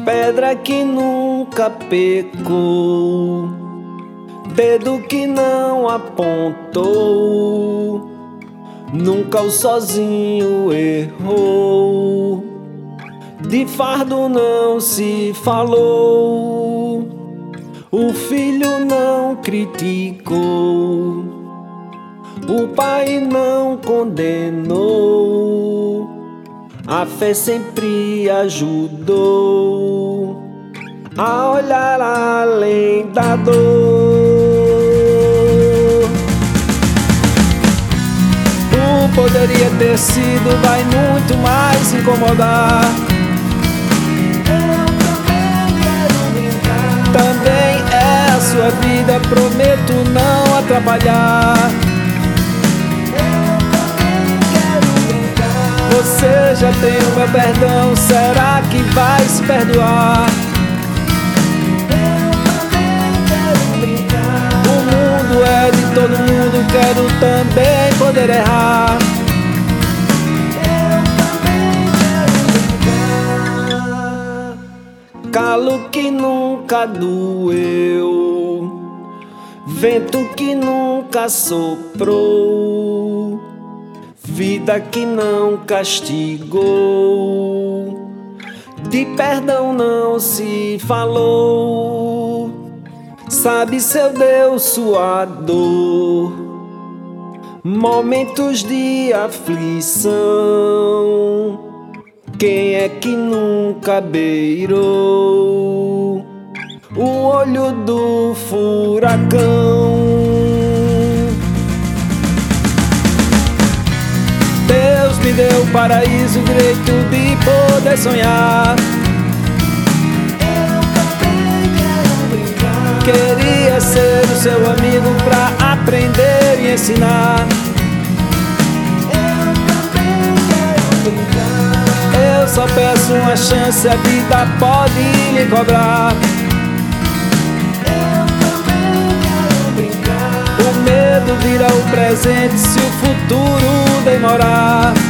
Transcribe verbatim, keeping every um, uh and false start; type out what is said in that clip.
Pedra que nunca pecou, dedo que não apontou, nunca o sozinho errou, de fardo não se falou, o filho não criticou, o pai não condenou, a fé sempre ajudou a olhar além da dor. O poderia ter sido, vai muito mais incomodar. Eu também quero brincar. Também é a sua vida, prometo não atrapalhar. Você já tem o meu perdão, será que vai se perdoar? Eu também quero brincar. O mundo é de todo mundo, quero também poder errar. Eu também quero brincar. Calo que nunca doeu, vento que nunca soprou, vida que não castigou, de perdão não se falou. Sabe, seu Deus, sua dor, momentos de aflição, quem é que nunca beirou o olho do furacão? Deus me deu o paraíso, o direito de poder sonhar. Eu também quero brincar. Queria ser o seu amigo pra aprender e ensinar. Eu também quero brincar. Eu só peço uma chance, a vida pode me cobrar. Eu também quero brincar. O medo vira o presente se o futuro demorar.